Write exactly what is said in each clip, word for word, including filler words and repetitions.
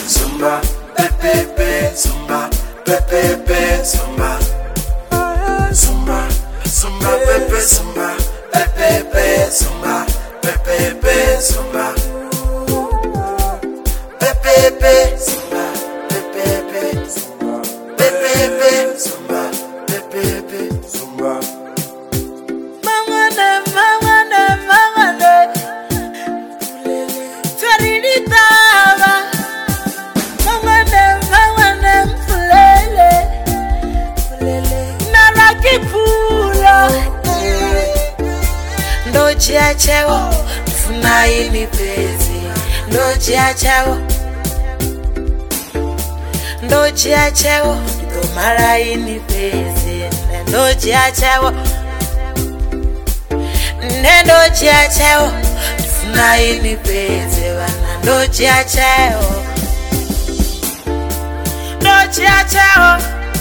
Zumba, pepepe, zumba, pepepe, zumba. Zumba, zumba, pepe, zumba, pepepe, zumba, pepepe, zumba. Pepepe, zumba, pepepe, zumba, pepepe, zumba, pepepe, zumba. Mangane, mangane, mangane, Tarilitaba. Mangane, mangane, fulele, fulele, narakipula. Ndoji achewo, funa ini pezi. Ndoji achewo, ndoji achewo, domara ini pezi. Ndoji achewo, ndoji achewo, funa ini pezi. Ndoji achewo, ndoji achewo,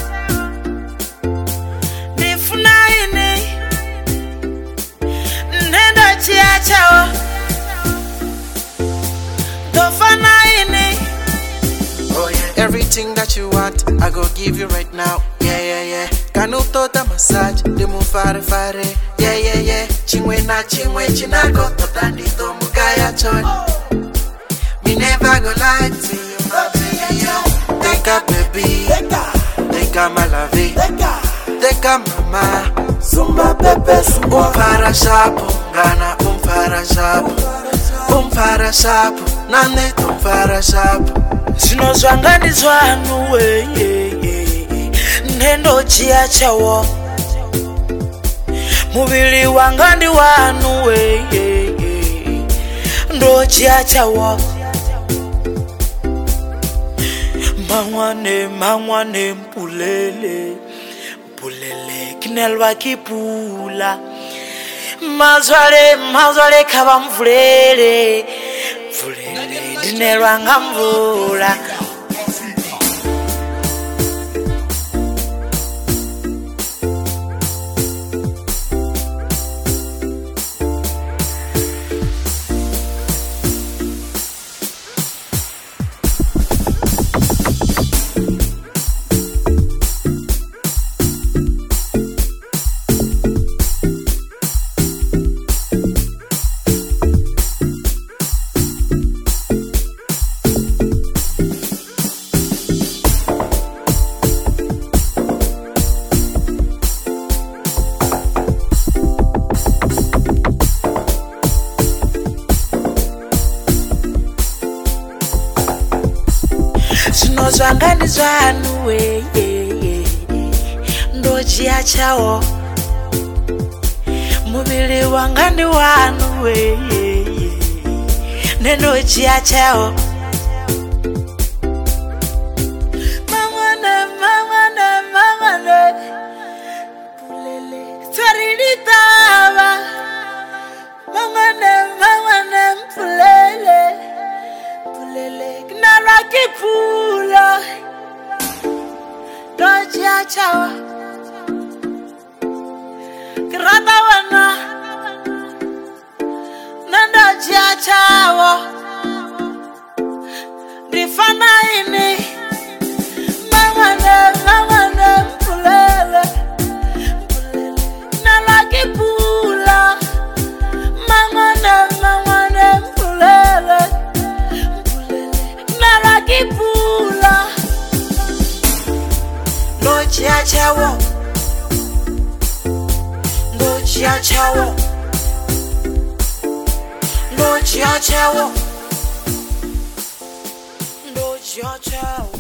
nifuna ini. Ndoji achewo, dofana ini. Oh yeah, everything that you want, I go give you right now. Yeah, yeah, yeah. Kanuto da massage, de mu fare fare. Yeah, yeah, yeah. Chingwe na chingwe chinago, totandito mugaya chon. Me never go lie to you, my baby. Take a baby, take a malavi, take a mama. Zumba pepe zumba. Um para shapo, gana um para shapo, um para shapo, nane um para shapo. Zino zwangani zwanu we nendo chiachawo mubili wangandi wanu we ndo chiachawo mangwane mangwane mpulele mpulele kinelwa kipula mazwale mazwale kaba mvulele mvulele dinelwa ngamvula. Zino zwangani zwanu we ndoji achawo mubili wangandi wanu we ndoji achawo mangane mangane mangane pulele tarilitaba mangane mangane pulele pulele narakipula. Ndoji achawo kirata wana ndoji achawo difana ini mangane mangane mpulele mpulele narakipula mangane mangane mpulele mpulele narakipula. Ndoji achawo, ndoji achawo, ndoji achawo, ndoji achawo.